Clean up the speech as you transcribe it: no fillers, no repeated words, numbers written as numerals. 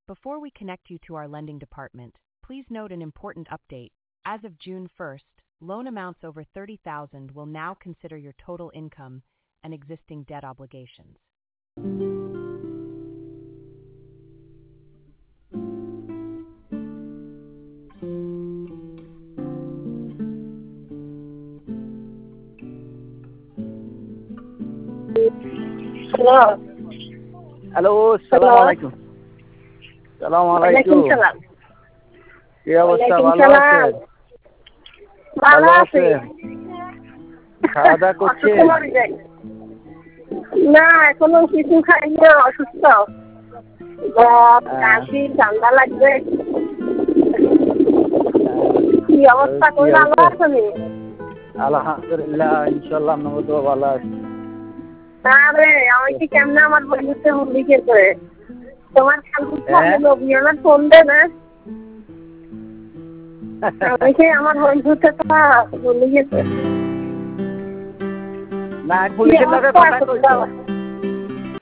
Before we connect you to our lending department, please note an important update. As of June 1st, loan amounts over $30,000 will now consider your total income and existing debt obligations. Hello. Hello, Assalamu alaikum. Assalamu alaikum. কি অবস্থা? ভালো আছেন? ভালো আছি। খাওয়া দাওয়া করছেন? না, এখনো কিছু খাইনি, অসুস্থ। কাশি, ঠান্ডা লাগবে। কি অবস্থা? কই ভালো আছেন? আলহামদুলিল্লাহ, ইনশাআল্লাহ আমরা তো ভালো আছি। আরে আমি কি কেমনে আমার বন্ধুতে লিখে করে তোমার লোকজনে ফোন দে না আমি আমার বন্ধুতে তো লিখেছে না পুলিশের লগে কথা কইছো